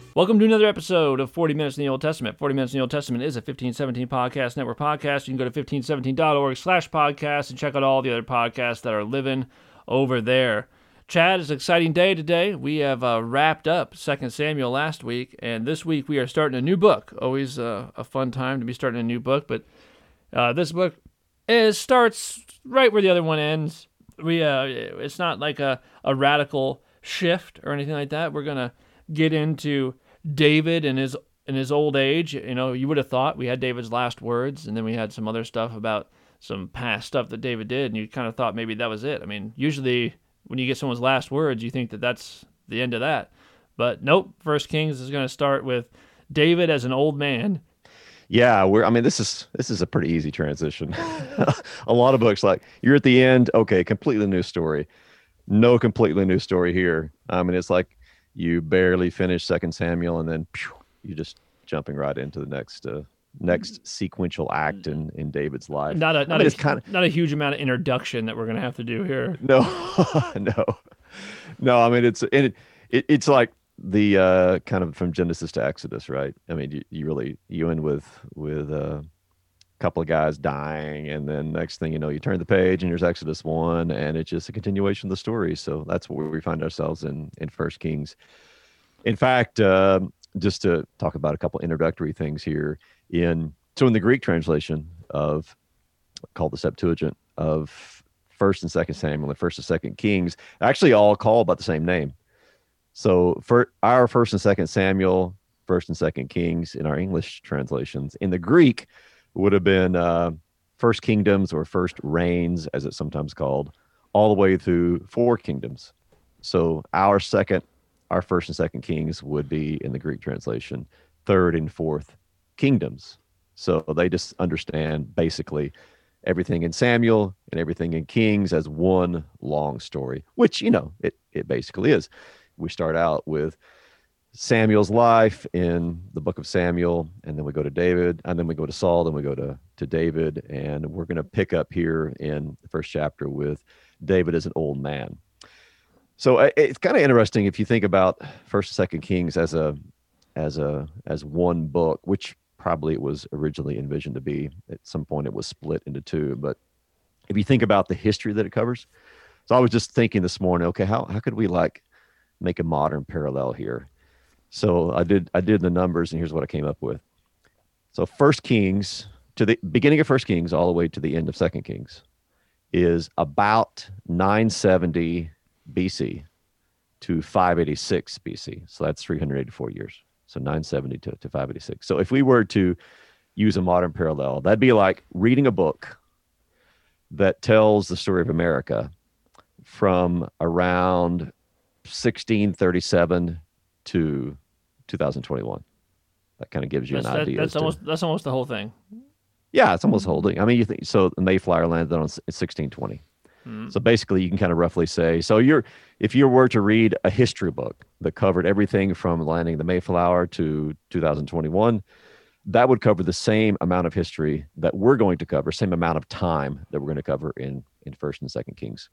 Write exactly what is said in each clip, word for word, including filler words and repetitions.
Welcome to another episode of forty Minutes in the Old Testament. forty Minutes in the Old Testament is a fifteen seventeen Podcast Network podcast. You can go to fifteen seventeen dot org slash podcast and check out all the other podcasts that are living over there. Chad, it's an exciting day today. We have uh, wrapped up Second Samuel last week, and this week we are starting a new book. Always uh, a fun time to be starting a new book, but uh, this book is starts right where the other one ends. We uh, It's not like a, a radical shift or anything like that. We're going to get into David and his in his old age. You know, you would have thought we had David's last words, and then we had some other stuff about some past stuff that David did, and you kind of thought maybe that was it. I mean, usually when you get someone's last words, you think that that's the end of that. But nope, First Kings is going to start with David as an old man. Yeah, we're. I mean, this is this is a pretty easy transition. A lot of books, like you're at the end, okay, completely new story. No completely new story here. I mean, it's like you barely finish Second Samuel, and then phew, you're just jumping right into the next uh, next sequential act in, in David's life. Not a not I mean, a it's kind of not a huge amount of introduction that we're going to have to do here. no, no, no. I mean, it's it, it it's like the uh, kind of from Genesis to Exodus, right? I mean, you, you really you end with with uh, a couple of guys dying, and then next thing you know, you turn the page and there's Exodus one, and it's just a continuation of the story. So that's where we find ourselves in in First Kings. In fact, uh, just to talk about a couple introductory things here, in so in the Greek translation of called the Septuagint of First and Second Samuel and First and Second Kings, actually all call about the same name. So for our First and Second Samuel, First and Second Kings in our English translations, in the Greek would have been uh, First Kingdoms or First Reigns, as it's sometimes called, all the way through four kingdoms. So our second, our First and Second Kings would be in the Greek translation, third and fourth kingdoms. So they just understand basically everything in Samuel and everything in Kings as one long story, which, you know, it, it basically is. We start out with Samuel's life in the book of Samuel, and then we go to David, and then we go to Saul, then we go to, to David, and we're going to pick up here in the first chapter with David as an old man. So it's kind of interesting if you think about First and Second Kings as a as a as one book, which probably it was originally envisioned to be. At some point, it was split into two. But if you think about the history that it covers, so I was just thinking this morning, okay, how how could we like make a modern parallel here? So I did I did the numbers, and here's what I came up with. So First Kings, to the beginning of First Kings all the way to the end of Second Kings, is about nine seventy B C to five eighty-six B C. So that's three hundred eighty-four years. So nine seventy to, to five eighty-six. So if we were to use a modern parallel, that'd be like reading a book that tells the story of America from around sixteen thirty-seven to two thousand twenty-one. That kind of gives you That's, an that, idea. that's as to- almost that's almost the whole thing. yeah, it's almost holding. I mean, you think so. The Mayflower landed on sixteen twenty. Mm. So basically, you can kind of roughly say, so you're if you were to read a history book that covered everything from landing the Mayflower to two thousand twenty-one, that would cover the same amount of history that we're going to cover, same amount of time that we're going to cover in in First and Second Kings.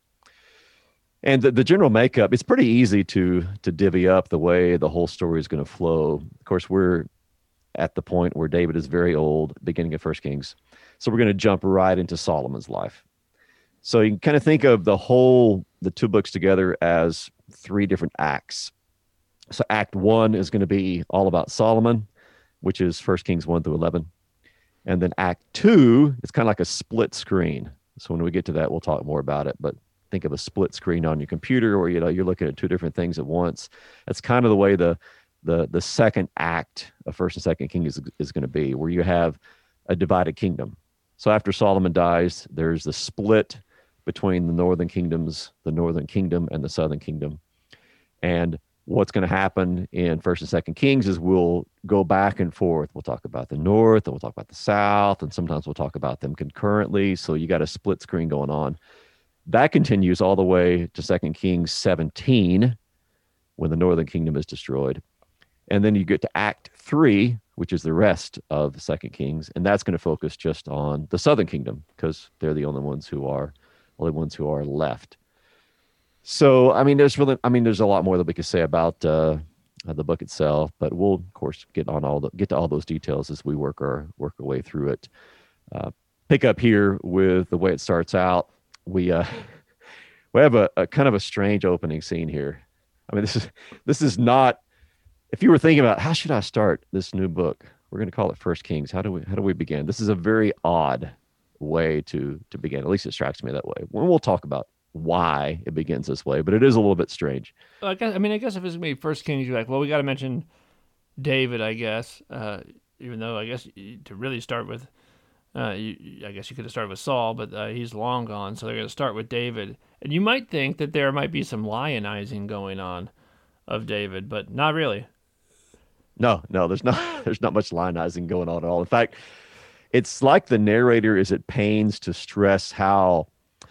And the, the general makeup, it's pretty easy to to divvy up the way the whole story is going to flow. Of course, we're at the point where David is very old, beginning of First Kings. So we're going to jump right into Solomon's life. So you can kind of think of the whole, the two books together as three different acts. So act one is going to be all about Solomon, which is First Kings one through eleven. And then act two, it's kind of like a split screen. So when we get to that, we'll talk more about it. But think of a split screen on your computer, or you know you're looking at two different things at once. That's kind of the way the the the second act of First and Second Kings is, is going to be, where you have a divided kingdom. So after Solomon dies, there's the split between the northern kingdoms, the northern kingdom and the southern kingdom. And what's going to happen in First and Second Kings is we'll go back and forth. We'll talk about the north, and we'll talk about the south, and sometimes we'll talk about them concurrently. So you got a split screen going on. That continues all the way to Second Kings seventeen, when the northern kingdom is destroyed. And then you get to Act three, which is the rest of Second Kings, and that's going to focus just on the southern kingdom, because they're the only ones who are only ones who are left. So, I mean, there's really, I mean, there's a lot more that we could say about uh, uh, the book itself. But we'll of course get on all the get to all those details as we work our work our way through it. Uh, pick up here with the way it starts out. We uh, we have a, a kind of a strange opening scene here. I mean, this is this is not. If you were thinking about how should I start this new book, we're going to call it First Kings. How do we how do we begin? This is a very odd way to to begin. At least it strikes me that way. When we'll talk about why it begins this way, but it is a little bit strange. Well, I guess I mean I guess if it's gonna be First Kings, you're like, well, we got to mention David, I guess. Uh, even though I guess to really start with, uh, you, I guess you could have started with Saul, but uh, he's long gone, so they're going to start with David. And you might think that there might be some lionizing going on of David, but not really. No, no, there's not there's not much lionizing going on at all. In fact, it's like the narrator is at pains to stress how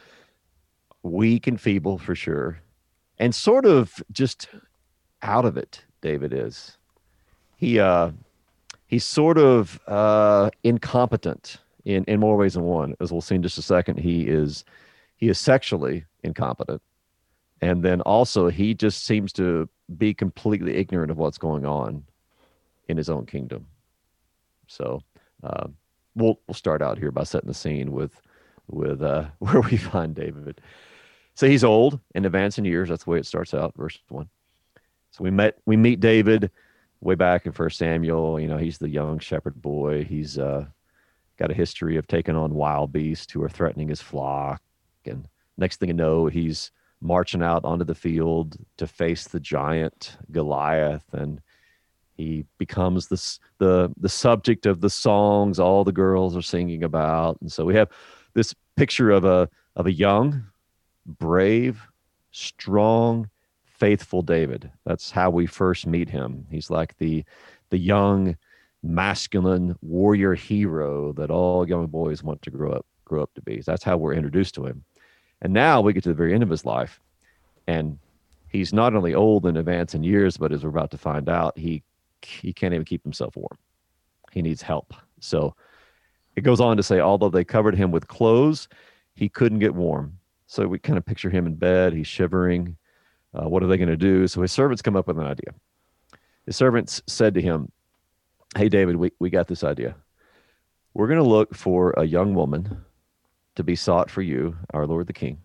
weak and feeble, for sure, and sort of just out of it David is. He uh he's sort of uh incompetent in in more ways than one. As we'll see in just a second, he is he is sexually incompetent, and then also he just seems to be completely ignorant of what's going on in his own kingdom. So uh, we'll we'll start out here by setting the scene with with uh, where we find David. So he's old and advanced in years. That's the way it starts out, verse one. So we met we meet David way back in First Samuel. You know, he's the young shepherd boy. He's uh, got a history of taking on wild beasts who are threatening his flock. And next thing you know, he's marching out onto the field to face the giant Goliath, and he becomes the, the, the subject of the songs all the girls are singing about. And so we have this picture of a, of a young, brave, strong, faithful David. That's how we first meet him. He's like the, the young, masculine warrior hero that all young boys want to grow up, grow up to be. That's how we're introduced to him. And now we get to the very end of his life, and he's not only old and advanced in years, but as we're about to find out, he he can't even keep himself warm. He needs help. So it goes on to say, although they covered him with clothes, he couldn't get warm. So we kind of picture him in bed. He's shivering. Uh, what are they going to do? So his servants come up with an idea. His servants said to him, hey, David, we, we got this idea. We're going to look for a young woman to be sought for you, our Lord the King.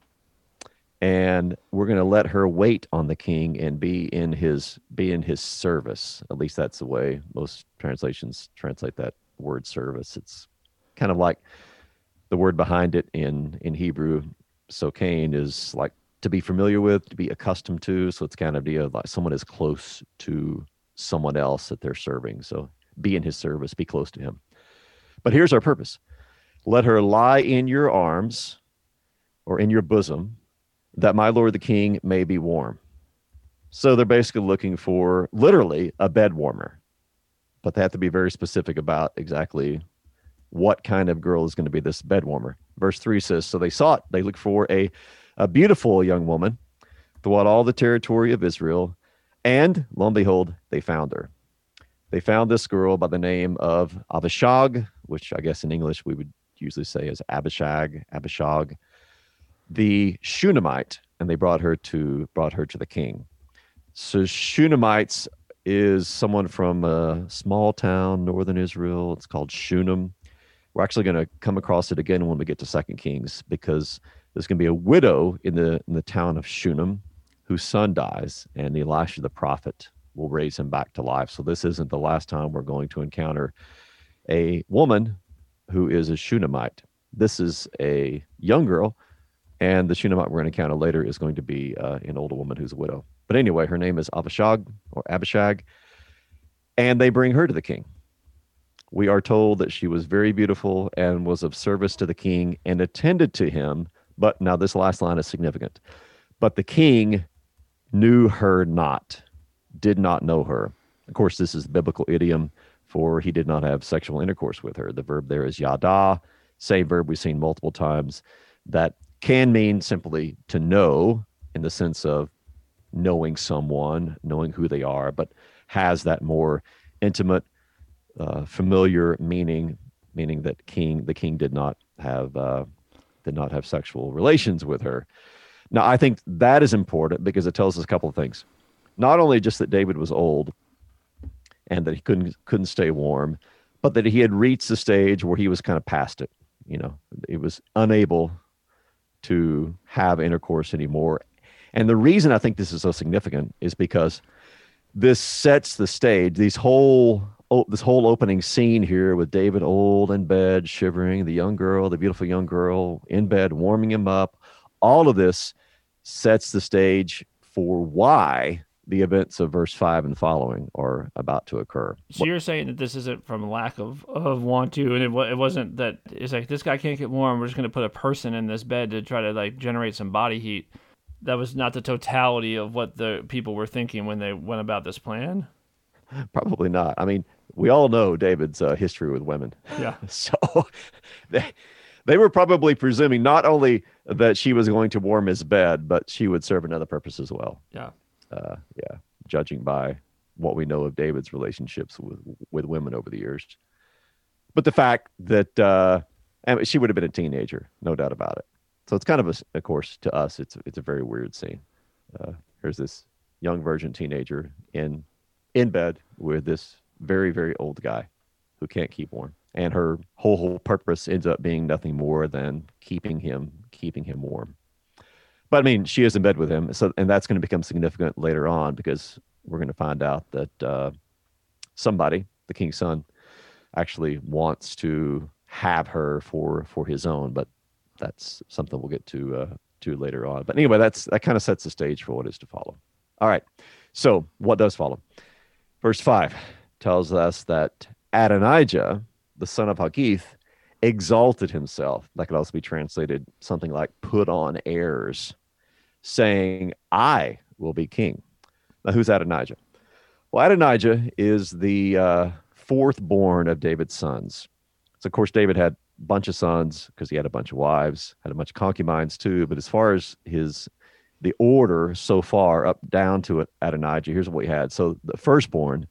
And we're going to let her wait on the king and be in his be in his service. At least that's the way most translations translate that word service. It's kind of like the word behind it in, in Hebrew, sokain, is like to be familiar with, to be accustomed to. So it's kind of the idea of like someone is close to someone else that they're serving. So be in his service, be close to him. But here's our purpose. Let her lie in your arms or in your bosom, that my Lord the King may be warm. So they're basically looking for literally a bed warmer, but they have to be very specific about exactly what kind of girl is going to be this bed warmer. Verse three says, so they sought, they looked for a, a beautiful young woman throughout all the territory of Israel, and lo and behold, they found her. They found this girl by the name of Abishag, which I guess in English we would usually say as Abishag, Abishag, the Shunammite, and they brought her to brought her to the king. So Shunammite is someone from a small town, northern Israel. It's called Shunem. We're actually going to come across it again when we get to Second Kings, because there's going to be a widow in the in the town of Shunem whose son dies, and Elisha the prophet will raise him back to life. So this isn't the last time we're going to encounter a woman who is a Shunammite. This is a young girl. And the Shunammite we're going to encounter later is going to be uh, an older woman who's a widow. But anyway, her name is Abishag or Abishag, and they bring her to the king. We are told that she was very beautiful and was of service to the king and attended to him. But now this last line is significant. But the king knew her not, did not know her. Of course, this is the biblical idiom for he did not have sexual intercourse with her. The verb there is yada, same verb we've seen multiple times, that can mean simply to know in the sense of knowing someone, knowing who they are, but has that more intimate, uh, familiar meaning, meaning that king, the king did not have, uh, did not have sexual relations with her. Now, I think that is important because it tells us a couple of things. Not only just that David was old, and that he couldn't couldn't stay warm, but that he had reached the stage where he was kind of past it. You know, he was unable to have intercourse anymore. And the reason I think this is so significant is because this sets the stage. These whole oh, this whole opening scene here with David old in bed, shivering, the young girl, the beautiful young girl in bed, warming him up. All of this sets the stage for why the events of verse five and following are about to occur. So you're saying that this isn't from lack of, of want to, and it, it wasn't that it's like, this guy can't get warm, we're just going to put a person in this bed to try to like generate some body heat. That was not the totality of what the people were thinking when they went about this plan? Probably not. I mean, we all know David's uh, history with women. Yeah. So they, they were probably presuming not only that she was going to warm his bed, but she would serve another purpose as well. Yeah. Uh, yeah, judging by what we know of David's relationships with with women over the years. But the fact that uh, and she would have been a teenager, no doubt about it. So it's kind of, a, of course, to us, it's it's a very weird scene. Uh, here's this young virgin teenager in in bed with this very, very old guy who can't keep warm. And her whole, whole purpose ends up being nothing more than keeping him, keeping him warm. But I mean, she is in bed with him, so and that's going to become significant later on because we're going to find out that uh, somebody, the king's son, actually wants to have her for for his own. But that's something we'll get to uh, to later on. But anyway, that's that kind of sets the stage for what is to follow. All right, so what does follow? Verse five tells us that Adonijah, the son of Haggith, exalted himself. That could also be translated something like put on airs, saying, I will be king. Now, who's Adonijah? Well, Adonijah is the uh, fourth born of David's sons. So, of course, David had a bunch of sons because he had a bunch of wives, had a bunch of concubines too. But as far as his the order so far up down to Adonijah, here's what we had. So the firstborn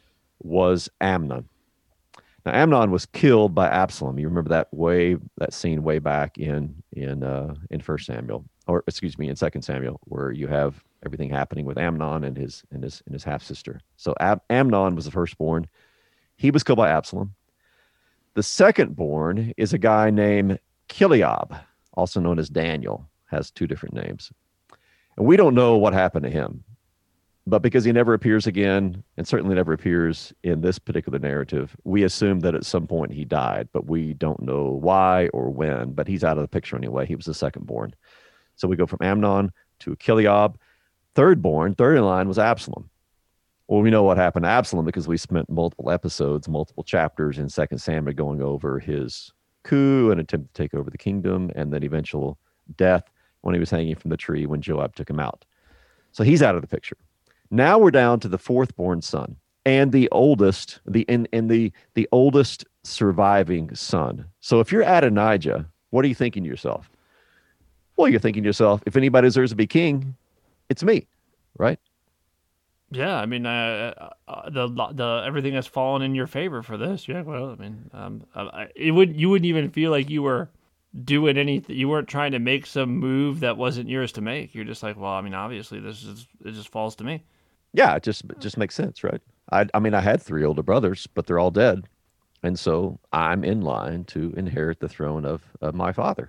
was Amnon. Now, Amnon was killed by Absalom. You remember that way that scene way back in in uh, in First Samuel, or excuse me, in Second Samuel, where you have everything happening with Amnon and his and his and his half sister. So Ab- Amnon was the firstborn. He was killed by Absalom. The secondborn is a guy named Chileab, also known as Daniel, has two different names, and we don't know what happened to him. But because he never appears again, and certainly never appears in this particular narrative, we assume that at some point he died, but we don't know why or when. But he's out of the picture anyway. He was the second-born. So we go from Amnon to Chileab. Third-born, third in line, was Absalom. Well, we know what happened to Absalom because we spent multiple episodes, multiple chapters in Second Samuel going over his coup and attempt to take over the kingdom, and then eventual death when he was hanging from the tree when Joab took him out. So he's out of the picture. Now we're down to the fourth born son and the oldest, the and, and the the oldest surviving son. So if you're Adonijah, what are you thinking to yourself? Well, you're thinking to yourself, if anybody deserves to be king, it's me, right? Yeah, I mean, uh, uh, the the everything has fallen in your favor for this. Yeah, well, I mean, um, I, it would you wouldn't even feel like you were doing anything. You weren't trying to make some move that wasn't yours to make. You're just like, well, I mean, obviously, this is it just falls to me. Yeah, it just it just makes sense, right? I I mean, I had three older brothers, but they're all dead, and so I'm in line to inherit the throne of, of my father.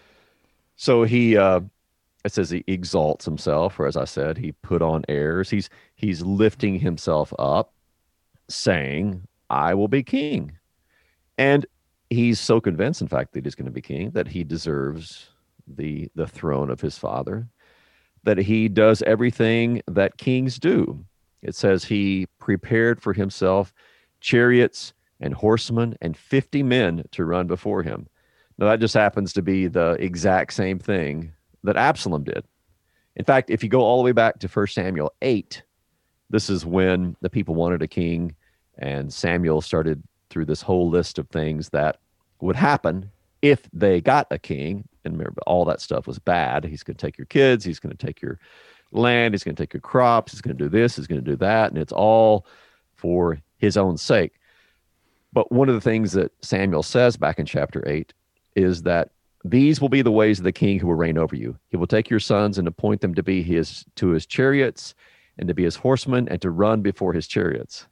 So he, uh, it says he exalts himself, or as I said, he put on airs. He's he's lifting himself up, saying, "I will be king," and he's so convinced, in fact, that he's going to be king, that he deserves the the throne of his father, that he does everything that kings do. It says he prepared for himself chariots and horsemen and fifty men to run before him. Now, that just happens to be the exact same thing that Absalom did. In fact, if you go all the way back to First Samuel eight, this is when the people wanted a king, and Samuel started through this whole list of things that would happen if they got a king. And remember, all that stuff was bad. He's going to take your kids. He's going to take your land. He's going to take your crops. He's going to do this. He's going to do that. And it's all for his own sake. But one of the things that Samuel says back in chapter eight is that these will be the ways of the king who will reign over you. He will take your sons and appoint them to be his to his chariots and to be his horsemen and to run before his chariots.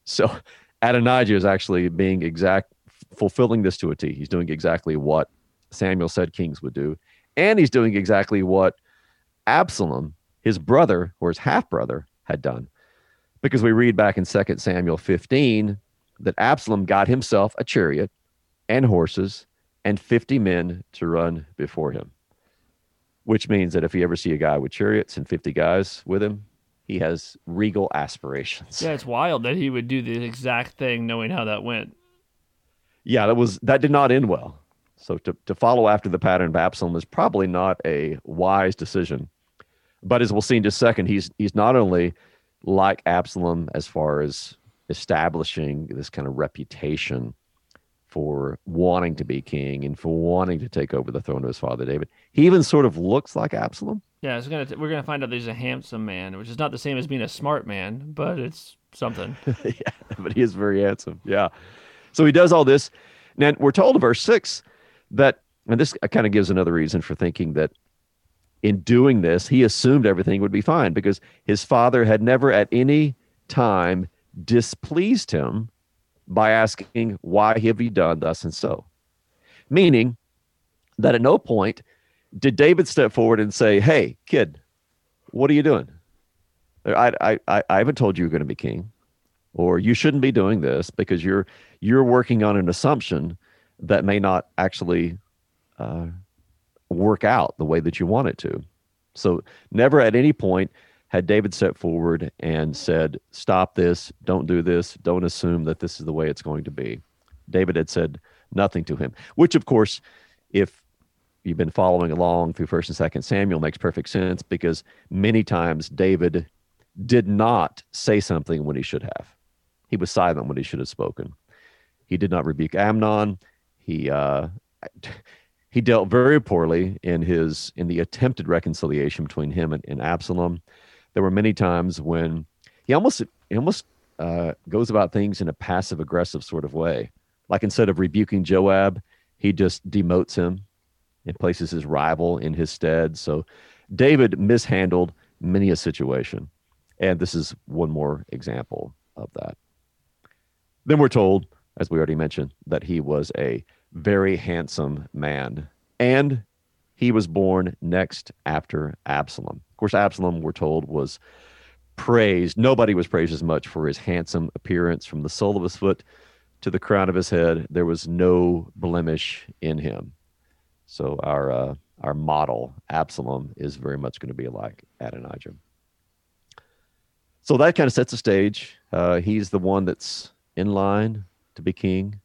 So Adonijah is actually being exact, fulfilling this to a T. He's doing exactly what Samuel said kings would do. And he's doing exactly what Absalom, his brother or his half brother, had done. Because we read back in Second Samuel fifteen that Absalom got himself a chariot and horses and fifty men to run before him. Which means that if you ever see a guy with chariots and fifty guys with him, he has regal aspirations. Yeah, it's wild that he would do the exact thing knowing how that went. Yeah, that was that did not end well. So to, to follow after the pattern of Absalom is probably not a wise decision. But as we'll see in just a second, he's he's not only like Absalom as far as establishing this kind of reputation for wanting to be king and for wanting to take over the throne of his father David. He even sort of looks like Absalom. Yeah, it's gonna. T- we're gonna find out that he's a handsome man, which is not the same as being a smart man, but it's something. Yeah, but he is very handsome. Yeah. So he does all this. Now we're told in verse six that, and this kind of gives another reason for thinking that in doing this, he assumed everything would be fine because his father had never at any time displeased him by asking, why have you done thus and so? Meaning that at no point did David step forward and say, hey, kid, what are you doing? I, I, I haven't told you you're going to be king, or you shouldn't be doing this because you're you're working on an assumption that may not actually uh, work out the way that you want it to. So never at any point had David stepped forward and said, stop this, don't do this, don't assume that this is the way it's going to be. David had said nothing to him, which of course, if you've been following along through First and Second Samuel, makes perfect sense because many times David did not say something when he should have. He was silent when he should have spoken. He did not rebuke Amnon. He uh, he dealt very poorly in his in the attempted reconciliation between him and, and Absalom. There were many times when he almost he almost uh, goes about things in a passive aggressive sort of way. Like instead of rebuking Joab, he just demotes him and places his rival in his stead. So David mishandled many a situation. And this is one more example of that. Then we're told, as we already mentioned, that he was a very handsome man. And he was born next after Absalom. Of course, Absalom, we're told, was praised. Nobody was praised as much for his handsome appearance. From the sole of his foot to the crown of his head, there was no blemish in him. So our uh, our model, Absalom, is very much going to be like Adonijah. So that kind of sets the stage. Uh, he's the one that's in line to be king.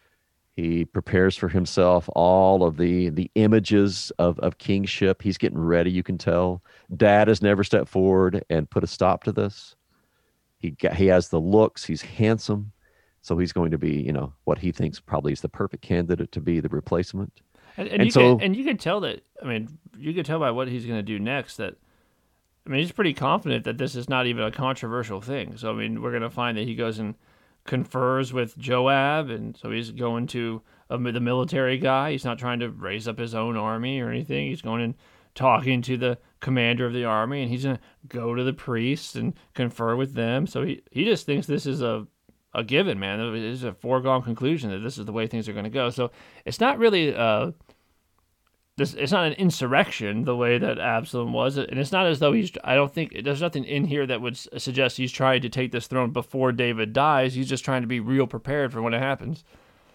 He prepares for himself all of the the images of, of kingship. He's getting ready, you can tell. Dad has never stepped forward and put a stop to this. He got, he has the looks. He's handsome. So he's going to be, you know, what he thinks probably is the perfect candidate to be the replacement. And, and, and you so, can, and you can tell that, I mean, you can tell by what he's going to do next that, I mean, he's pretty confident that this is not even a controversial thing. So, I mean, we're going to find that he goes and confers with Joab, and so he's going to uh, the military guy. He's not trying to raise up his own army or anything. He's going and talking to the commander of the army, and he's going to go to the priests and confer with them. So he, he just thinks this is a, a given, man. It is a foregone conclusion that this is the way things are going to go. So it's not really... Uh, This, it's not an insurrection the way that Absalom was, and it's not as though he's. I don't think there's nothing in here that would suggest he's trying to take this throne before David dies. He's just trying to be real prepared for when it happens.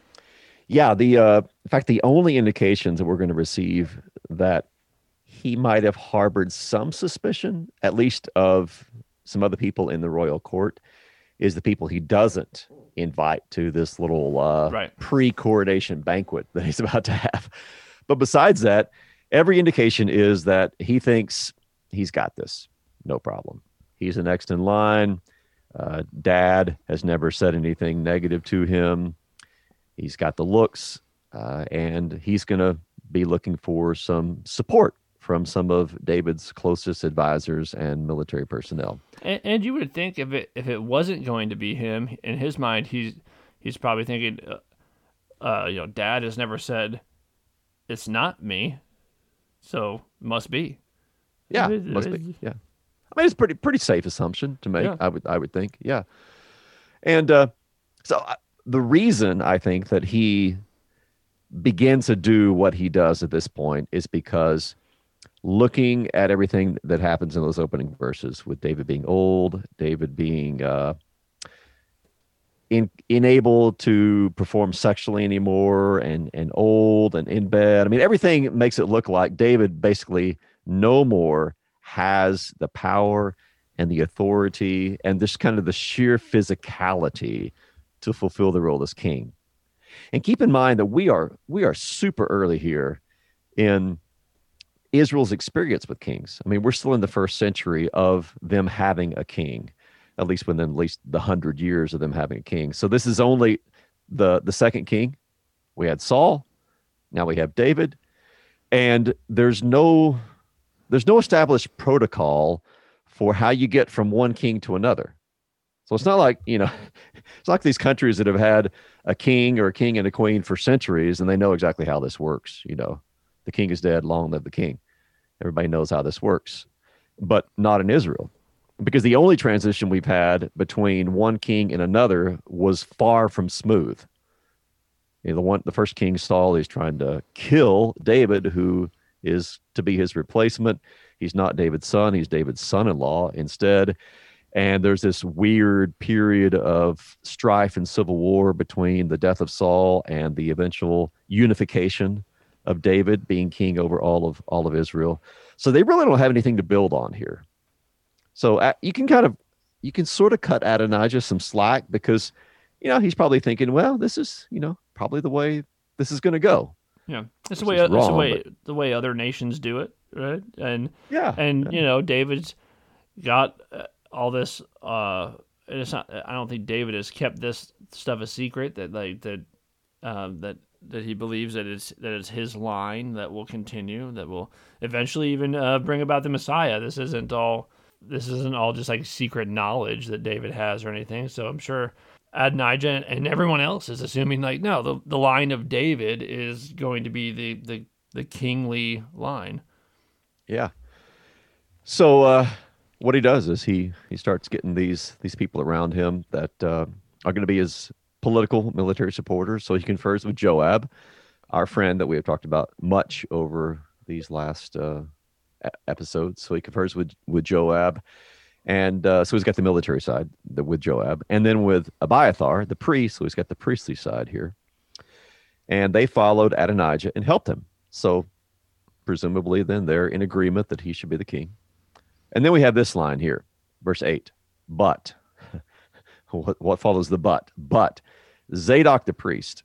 Yeah, the uh, in fact, the only indications that we're going to receive that he might have harbored some suspicion, at least of some other people in the royal court, is the people he doesn't invite to this little uh, right. pre-coronation banquet that he's about to have. But besides that, every indication is that he thinks he's got this. No problem. He's the next in line. Uh, Dad has never said anything negative to him. He's got the looks, uh, and he's going to be looking for some support from some of David's closest advisors and military personnel. And, and you would think if it if it wasn't going to be him, in his mind, he's he's probably thinking, uh, uh, you know, Dad has never said, it's not me, so must be. Yeah, must be. Yeah, I mean it's pretty pretty safe assumption to make. Yeah. I would I would think. Yeah, And uh, so I, the reason I think that he begins to do what he does at this point is because looking at everything that happens in those opening verses, with David being old, David being uh, in, unable to perform sexually anymore, and and old and in bed. I mean, everything makes it look like David basically no more has the power and the authority and this kind of the sheer physicality to fulfill the role as king. And keep in mind that we are we are super early here in Israel's experience with kings. I mean, we're still in the first century of them having a king, at least within at least the hundred years of them having a king. So this is only the the second king. We had Saul, now we have David, and there's no there's no established protocol for how you get from one king to another. So it's not like, you know, it's like these countries that have had a king or a king and a queen for centuries, and they know exactly how this works. You know, the king is dead, long live the king. Everybody knows how this works, but not in Israel, because the only transition we've had between one king and another was far from smooth. You know, the one, the first king, Saul, is trying to kill David, who is to be his replacement. He's not David's son; he's David's son-in-law instead. And there's this weird period of strife and civil war between the death of Saul and the eventual unification of David being king over all of all of Israel. So they really don't have anything to build on here. So uh, you can kind of, you can sort of cut Adonijah some slack, because, you know, he's probably thinking, well, this is, you know, probably the way this is going to go. Yeah, it's the way it's the way but... the way other nations do it, right? And yeah, and yeah. you know, David's got Uh, all this, uh, it's not. I don't think David has kept this stuff a secret. That like that, um, that that he believes that it's that it's his line that will continue, that will eventually even uh, bring about the Messiah. This isn't all. This isn't all just like secret knowledge that David has or anything. So I'm sure Adonijah and everyone else is assuming like, no, the the line of David is going to be the the the kingly line. Yeah. So. uh What he does is he he starts getting these these people around him that uh, are going to be his political military supporters. So he confers with Joab, our friend that we have talked about much over these last uh, episodes. So he confers with with Joab, and uh, so he's got the military side with Joab, and then with Abiathar, the priest. So he's got the priestly side here, and they followed Adonijah and helped him. So presumably, then they're in agreement that he should be the king. And then we have this line here, verse eight. But, what, what follows the but? But Zadok the priest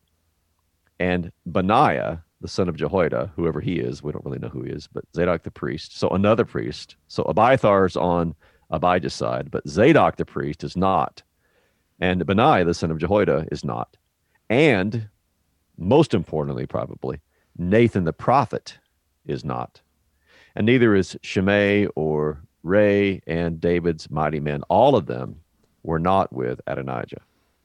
and Benaiah, the son of Jehoiada, whoever he is, we don't really know who he is, but Zadok the priest, so another priest. So Abiathar's on Abijah's side, but Zadok the priest is not. And Benaiah, the son of Jehoiada, is not. And, most importantly probably, Nathan the prophet is not. And neither is Shimei or Ray and David's mighty men. All of them were not with Adonijah.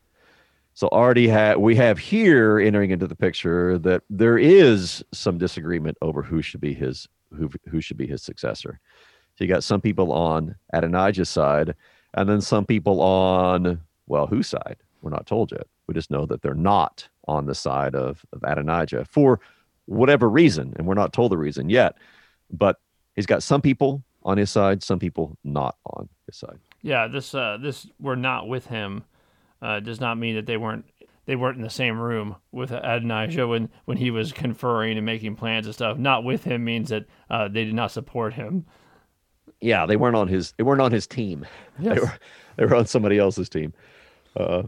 So already ha- we have here entering into the picture that there is some disagreement over who should be his who who should be his successor. So you got some people on Adonijah's side, and then some people on, well, whose side? We're not told yet. We just know that they're not on the side of, of Adonijah for whatever reason, and we're not told the reason yet. But he's got some people on his side, some people not on his side. Yeah, this uh, this were not with him uh, does not mean that they weren't they weren't in the same room with Adonijah when, when he was conferring and making plans and stuff. Not with him means that uh, they did not support him. Yeah, they weren't on his they weren't on his team. Yes. They were they were on somebody else's team. Uh,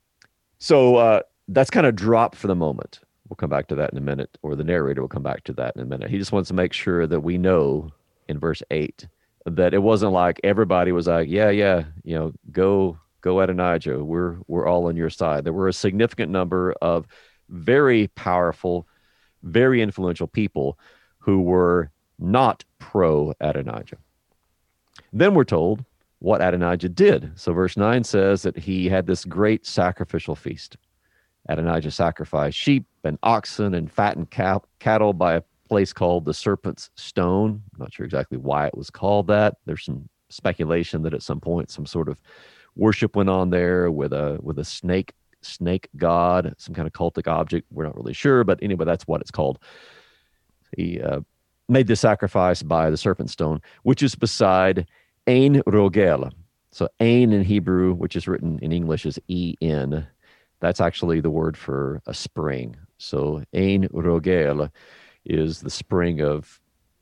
so uh, that's kind of dropped for the moment. We'll come back to that in a minute, or the narrator will come back to that in a minute. He just wants to make sure that we know in verse eight that it wasn't like everybody was like, yeah, yeah, you know, go, go Adonijah. We're, we're all on your side. There were a significant number of very powerful, very influential people who were not pro Adonijah. Then we're told what Adonijah did. So verse nine says that he had this great sacrificial feast. Adonijah sacrificed sheep and oxen and fattened cow- cattle by a place called the Serpent's Stone. I'm not sure exactly why it was called that. There's some speculation that at some point some sort of worship went on there with a with a snake snake god, some kind of cultic object. We're not really sure, but anyway, that's what it's called. He uh, made the sacrifice by the serpent stone, which is beside Ein Rogel. So Ein in Hebrew, which is written in English as E N, that's actually the word for a spring. So Ein Rogel is the spring of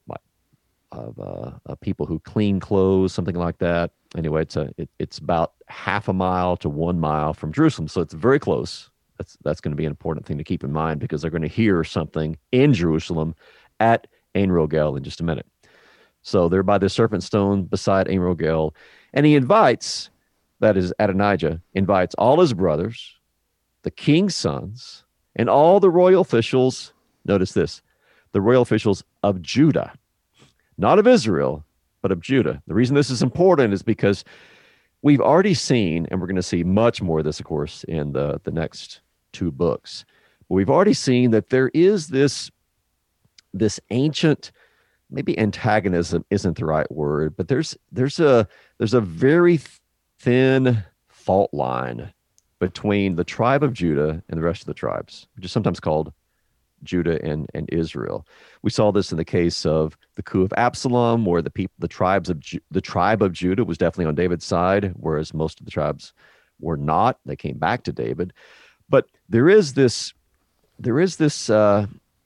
of uh, uh, people who clean clothes, something like that. Anyway, it's a it, it's about half a mile to one mile from Jerusalem, so it's very close. That's that's going to be an important thing to keep in mind, because they're going to hear something in Jerusalem at Ein Rogel in just a minute. So they're by the serpent stone beside Ein Rogel, and he invites, that is Adonijah, invites all his brothers, the king's sons, and all the royal officials. Notice this, the royal officials of Judah. Not of Israel, but of Judah. The reason this is important is because we've already seen, and we're going to see much more of this, of course, in the, the next two books. But we've already seen that there is this, this ancient, maybe antagonism isn't the right word, but there's there's a there's a very thin fault line between the tribe of Judah and the rest of the tribes, which is sometimes called Judah and, and Israel. We saw this in the case of the coup of Absalom, where the people, the tribes of Ju- the tribe of Judah was definitely on David's side, whereas most of the tribes were not. They came back to David. But there is this, there is this, uh,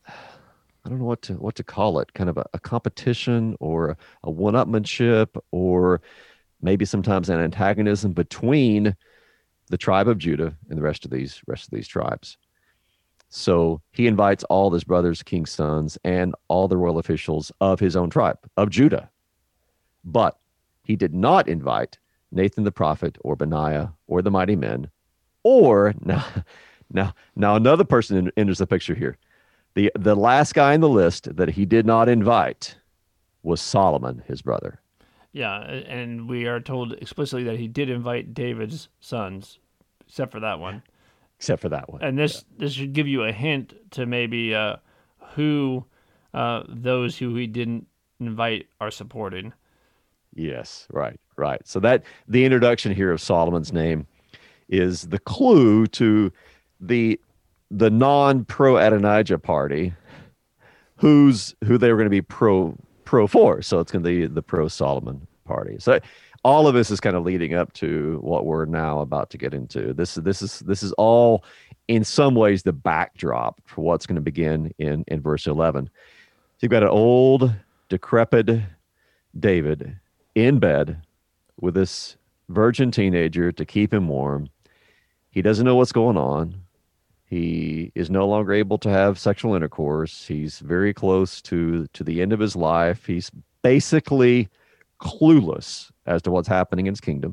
I don't know what to what to call it, kind of a, a competition or a one-upmanship, or maybe sometimes an antagonism between the tribe of Judah and the rest of these rest of these tribes. So he invites all his brothers, king's sons, and all the royal officials of his own tribe, of Judah. But he did not invite Nathan the prophet, or Benaiah, or the mighty men, or now, now, now another person enters the picture here. The, the last guy in the list that he did not invite was Solomon, his brother. Yeah, and we are told explicitly that he did invite David's sons, except for that one. Except for that one. And this yeah. this should give you a hint to maybe uh, who uh, those who he didn't invite are supporting. Yes, right, right. So that the introduction here of Solomon's name is the clue to the the non-pro Adonijah party, who's who they were going to be pro pro for. So it's going to be the pro Solomon party. So all of this is kind of leading up to what we're now about to get into. This this is this is all in some ways the backdrop for what's going to begin in in verse eleven. So you've got an old, decrepit David in bed with this virgin teenager to keep him warm. He doesn't know what's going on. He is no longer able to have sexual intercourse. He's very close to, to the end of his life. He's basically clueless as to what's happening in his kingdom.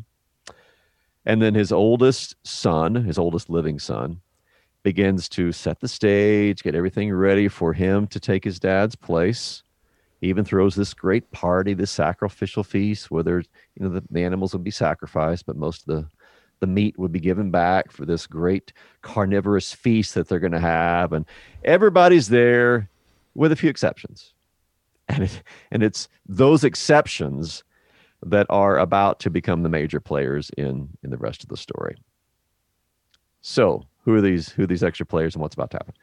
And then his oldest son, his oldest living son, begins to set the stage, get everything ready for him to take his dad's place. He even throws this great party, this sacrificial feast, where there's, you know, the, the animals would be sacrificed, but most of the the meat would be given back for this great carnivorous feast that they're going to have. And everybody's there with a few exceptions. And, it, and it's those exceptions that are about to become the major players in, in the rest of the story. So who are these, who are these extra players and what's about to happen?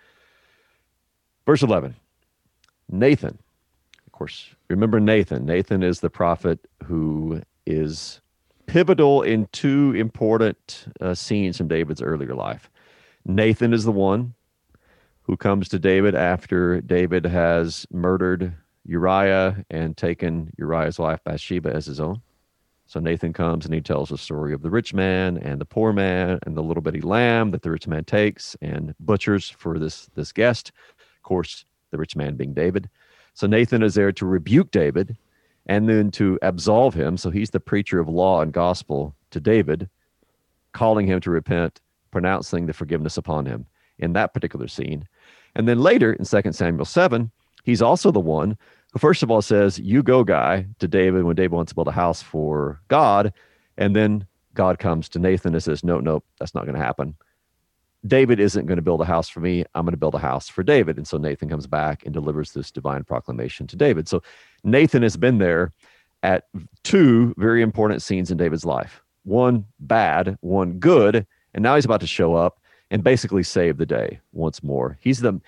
Verse eleven, Nathan. Of course, remember Nathan. Nathan is the prophet who is pivotal in two important uh, scenes from David's earlier life. Nathan is the one who comes to David after David has murdered Uriah and taken Uriah's wife Bathsheba as his own. So Nathan comes and he tells the story of the rich man and the poor man and the little bitty lamb that the rich man takes and butchers for this, this guest. Of course, the rich man being David. So Nathan is there to rebuke David and then to absolve him. So he's the preacher of law and gospel to David, calling him to repent, pronouncing the forgiveness upon him in that particular scene. And then later in Second Samuel seven, he's also the one who first of all says, you go, guy, to David when David wants to build a house for God. And then God comes to Nathan and says, no, no, that's not going to happen. David isn't going to build a house for me. I'm going to build a house for David. And so Nathan comes back and delivers this divine proclamation to David. So Nathan has been there at two very important scenes in David's life. one bad, one good, and now he's about to show up and basically save the day once more. He's the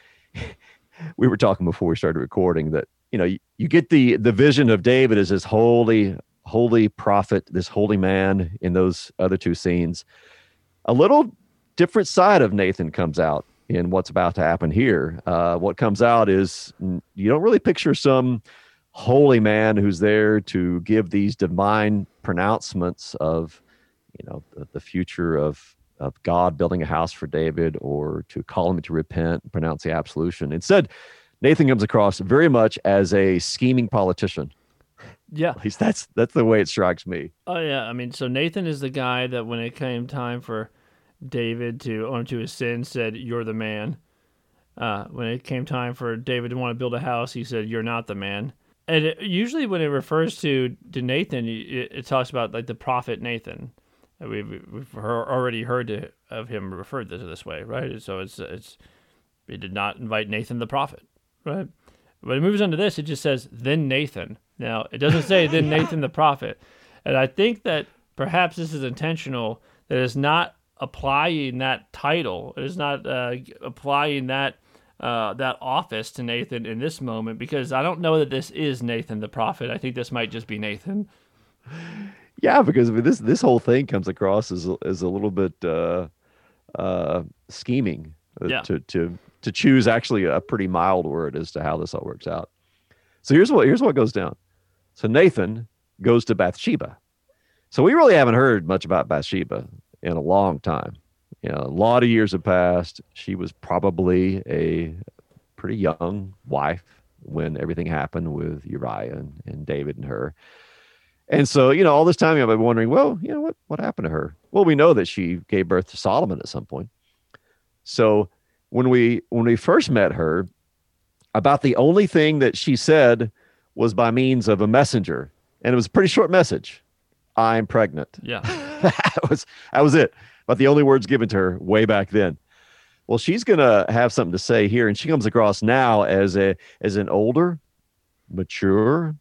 we were talking before we started recording that, you know, you, you get the the vision of David as this holy, holy prophet, this holy man in those other two scenes. A little different side of Nathan comes out in what's about to happen here. Uh, what comes out is you don't really picture some holy man who's there to give these divine pronouncements of, you know, the, the future of of God building a house for David, or to call him to repent and pronounce the absolution. Instead, Nathan comes across very much as a scheming politician. Yeah. At least that's that's the way it strikes me. Oh, yeah. I mean, so Nathan is the guy that when it came time for David to own to his sin, said, "You're the man." Uh, when it came time for David to want to build a house, he said, "You're not the man." And it, usually when it refers to, to Nathan, it, it talks about like the prophet Nathan. We've, we've already heard to, of him referred to this way, right? So it's it's he did not invite Nathan the prophet, right? But it moves on to this. It just says, "Then Nathan." Now, it doesn't say, "Then Nathan the prophet." And I think that perhaps this is intentional, that it's not applying that title. It is not uh, applying that uh, that office to Nathan in this moment, because I don't know that this is Nathan the prophet. I think this might just be Nathan. Yeah, because I mean, this this whole thing comes across as as a little bit uh, uh, scheming uh, Yeah. to to to choose actually a pretty mild word as to how this all works out. So here's what here's what goes down. So Nathan goes to Bathsheba. So we really haven't heard much about Bathsheba in a long time. You know, a lot of years have passed. She was probably a pretty young wife when everything happened with Uriah and, and David and her. And so, you know, all this time I've been wondering, well, you know, what, what happened to her? Well, we know that she gave birth to Solomon at some point. So when we when we first met her, about the only thing that she said was by means of a messenger. And it was a pretty short message. "I'm pregnant." Yeah. that was that was it. But the only words given to her way back then. Well, she's gonna have something to say here, and she comes across now as a as an older, mature,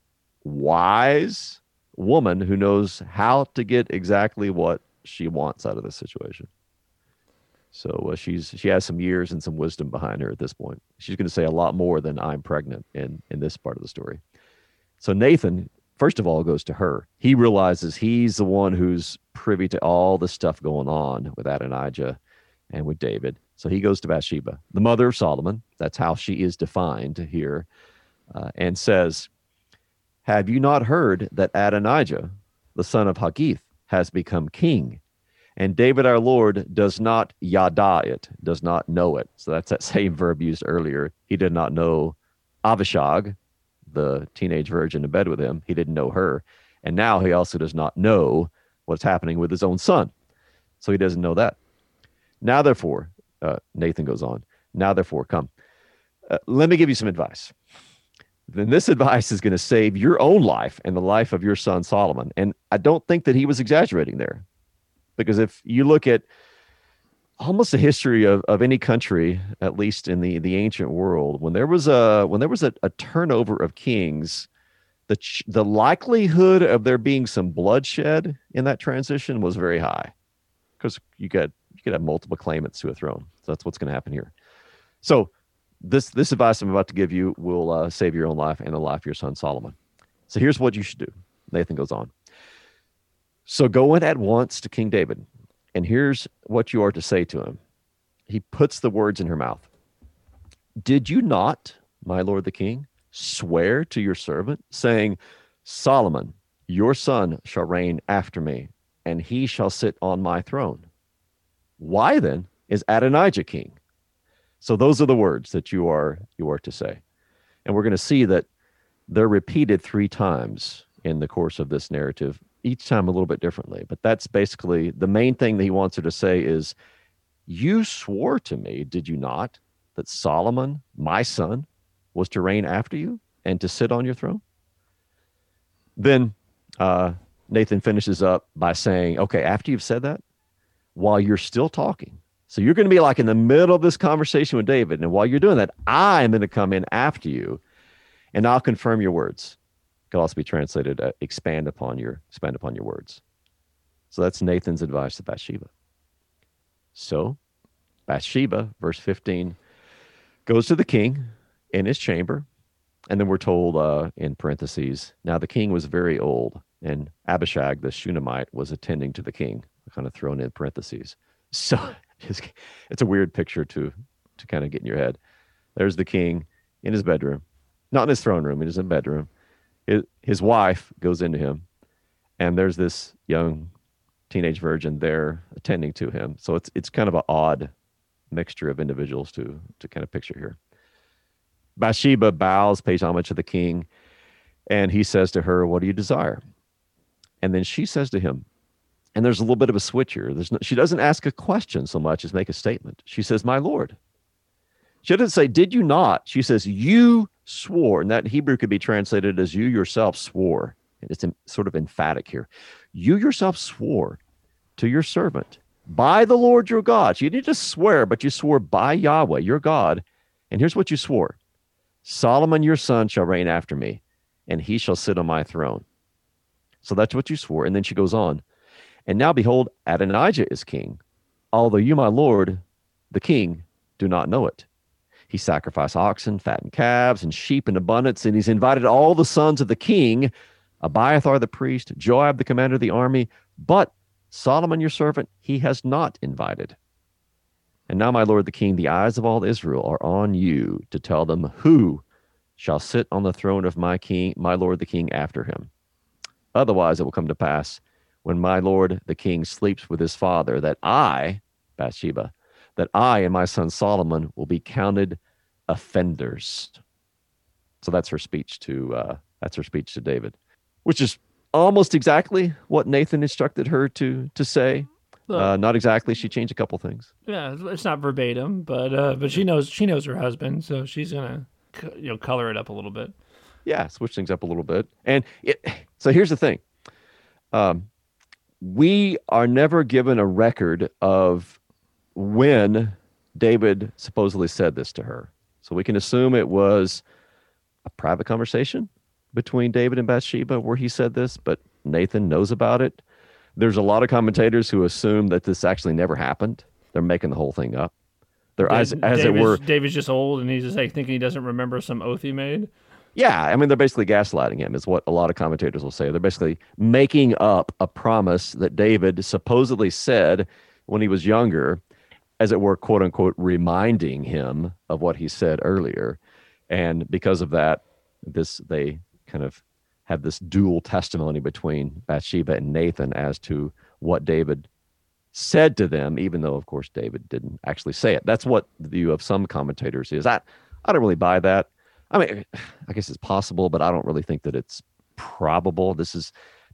wise woman who knows how to get exactly what she wants out of this situation. So uh, she's she has some years and some wisdom behind her at this point. She's going to say a lot more than "I'm pregnant" in in this part of the story. So Nathan, first of all, goes to her. He realizes he's the one who's privy to all the stuff going on with Adonijah and with David. So he goes to Bathsheba, the mother of Solomon. That's how she is defined here, uh, and says, "Have you not heard that Adonijah, the son of Haggith, has become king? And David our Lord does not yada it," does not know it. So that's that same verb used earlier. He did not know Avishag, the teenage virgin in bed with him. He didn't know her. And now he also does not know what's happening with his own son. So he doesn't know that. "Now, therefore," uh, Nathan goes on, "now, therefore, come. Uh, let me give you some advice. Then this advice is going to save your own life and the life of your son Solomon." And I don't think that he was exaggerating there. Because if you look at almost the history of, of any country, at least in the, the ancient world, when there was a when there was a, a turnover of kings, the ch- the likelihood of there being some bloodshed in that transition was very high, because you could you could have multiple claimants to a throne. So that's what's going to happen here. So this this advice I'm about to give you will uh, save your own life and the life of your son Solomon. So here's what you should do. Nathan goes on. "So go in at once to King David, and here's what you are to say to him." He puts the words in her mouth. "Did you not, my lord the king, swear to your servant, saying, 'Solomon, your son, shall reign after me, and he shall sit on my throne'? Why then is Adonijah king?" So those are the words that you are you are to say. And we're going to see that they're repeated three times in the course of this narrative, each time a little bit differently. But that's basically the main thing that he wants her to say is, "You swore to me, did you not, that Solomon, my son, was to reign after you and to sit on your throne?" Then uh, Nathan finishes up by saying, okay, after you've said that, while you're still talking, so you're going to be like in the middle of this conversation with David, and while you're doing that, I'm going to come in after you, and I'll confirm your words. Could also be translated, uh, expand upon your expand upon your words. So that's Nathan's advice to Bathsheba. So Bathsheba, verse fifteen, goes to the king in his chamber. And then we're told uh, in parentheses, now the king was very old, and Abishag, the Shunammite, was attending to the king, kind of thrown in parentheses. So it's a weird picture to to kind of get in your head. There's the king in his bedroom, not in his throne room, in his bedroom. His, his wife goes into him, and there's this young teenage virgin there attending to him. So it's it's kind of an odd mixture of individuals to to kind of picture here. Bathsheba bows, pays homage to the king, and he says to her, what do you desire? And then she says to him, and there's a little bit of a switch here. There's no, she doesn't ask a question so much as make a statement. She says, my Lord. She doesn't say, did you not? She says, you swore. And that in Hebrew could be translated as you yourself swore. And it's in, sort of emphatic here. You yourself swore to your servant by the Lord your God. So you didn't just swear, but you swore by Yahweh, your God. And here's what you swore. Solomon your son shall reign after me, and he shall sit on my throne. So that's what you swore. And then she goes on. And now behold, Adonijah is king, although you, my lord, the king, do not know it. He sacrificed oxen, fattened calves, and sheep in abundance, and he's invited all the sons of the king, Abiathar the priest, Joab the commander of the army, but Solomon your servant he has not invited. And now, my lord the king, the eyes of all Israel are on you to tell them who shall sit on the throne of my king, my lord the king after him. Otherwise it will come to pass when my lord the king sleeps with his father that I, Bathsheba, that I and my son Solomon will be counted offenders. So that's her speech to uh, that's her speech to David, which is almost exactly what Nathan instructed her to to say. Uh, not exactly. She changed a couple things. Yeah, it's not verbatim, but uh, but she knows she knows her husband, so she's gonna you know color it up a little bit. Yeah, switch things up a little bit. And it, so here's the thing: um, we are never given a record of when David supposedly said this to her. So we can assume it was a private conversation between David and Bathsheba where he said this, but Nathan knows about it. There's a lot of commentators who assume that this actually never happened. They're making the whole thing up. They're as, as it were. David's just old, and he's just like thinking he doesn't remember some oath he made. Yeah, I mean, they're basically gaslighting him, is what a lot of commentators will say. They're basically making up a promise that David supposedly said when he was younger, as it were, quote unquote, reminding him of what he said earlier. And because of that, this they kind of have this dual testimony between Bathsheba and Nathan as to what David said to them, even though, of course, David didn't actually say it. That's what the view of some commentators is. I, I don't really buy that. I mean, I guess it's possible, but I don't really think that it's probable. This is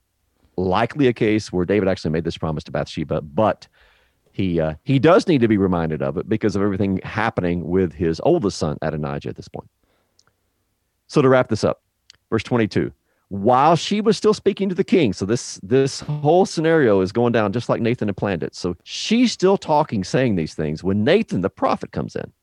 likely a case where David actually made this promise to Bathsheba, but he uh, he does need to be reminded of it because of everything happening with his oldest son, Adonijah, at this point. So to wrap this up, verse twenty-two. While she was still speaking to the king, so this this whole scenario is going down just like Nathan had planned it. So she's still talking, saying these things, when Nathan the prophet comes in.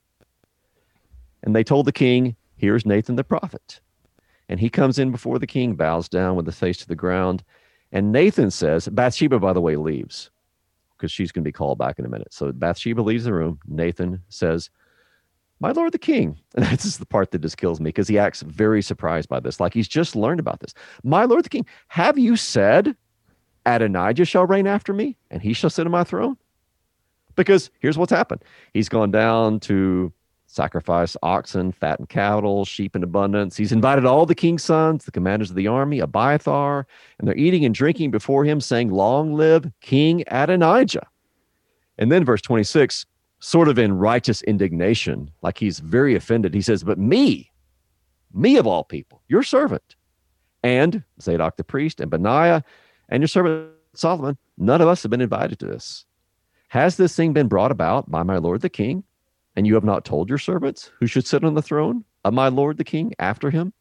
And they told the king, here's Nathan the prophet. And he comes in before the king, bows down with the face to the ground. And Nathan says, Bathsheba, by the way, leaves, because she's going to be called back in a minute. So Bathsheba leaves the room. Nathan says, my lord the king. And this is the part that just kills me because he acts very surprised by this, like he's just learned about this. My lord the king, have you said Adonijah shall reign after me and he shall sit on my throne? Because here's what's happened. He's gone down to sacrifice oxen, fatten cattle, sheep in abundance. He's invited all the king's sons, the commanders of the army, Abiathar, and they're eating and drinking before him, saying, long live King Adonijah. And then verse twenty-six, sort of in righteous indignation, like he's very offended. He says, but me, me of all people, your servant, and Zadok the priest, and Benaiah, and your servant Solomon, none of us have been invited to this. Has this thing been brought about by my lord the king? And you have not told your servants who should sit on the throne of my lord the king after him?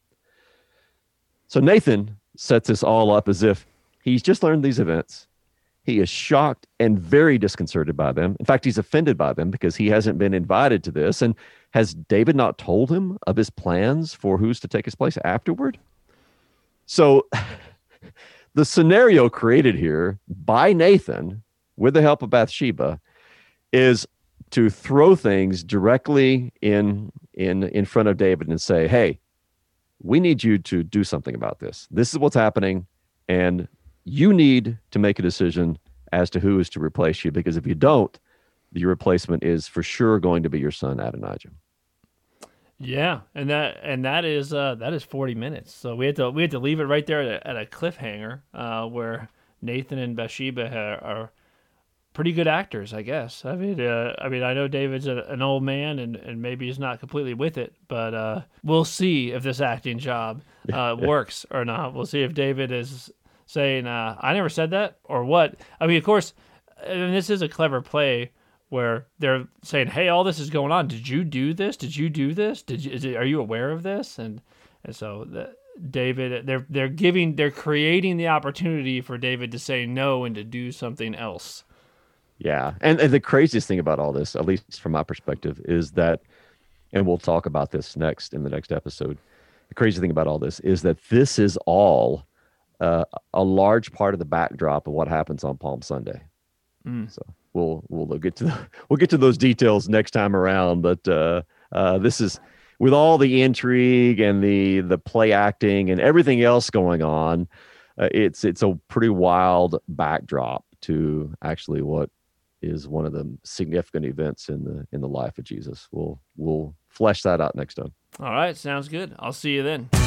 So Nathan sets this all up as if he's just learned these events. He is shocked and very disconcerted by them. In fact, he's offended by them because he hasn't been invited to this. And has David not told him of his plans for who's to take his place afterward? So the scenario created here by Nathan with the help of Bathsheba is to throw things directly in in in front of David and say, hey, we need you to do something about this. This is what's happening, and you need to make a decision as to who is to replace you, because if you don't, your replacement is for sure going to be your son Adonijah. Yeah, and that and that is uh, that is forty minutes. So we had to we had to leave it right there at a, at a cliffhanger uh, where Nathan and Bathsheba are, are pretty good actors, I guess. I mean, uh, I mean, I know David's a, an old man and, and maybe he's not completely with it, but uh, we'll see if this acting job uh, works or not. We'll see if David is saying, uh, "I never said that," or what. I mean, of course, I mean, this is a clever play where they're saying, "Hey, all this is going on. Did you do this? Did you do this? Did you? Is it, are you aware of this?" And and so the, David, they're they're giving, they're creating the opportunity for David to say no and to do something else. Yeah, and, and the craziest thing about all this, at least from my perspective, is that, and we'll talk about this next in the next episode. The crazy thing about all this is that this is all uh, a large part of the backdrop of what happens on Palm Sunday. Mm. So. We'll we'll get to the, we'll get to those details next time around. But uh, uh, this is, with all the intrigue and the the play acting and everything else going on, uh, it's it's a pretty wild backdrop to actually what is one of the significant events in the in the life of Jesus. We'll we'll flesh that out next time. All right, sounds good. I'll see you then.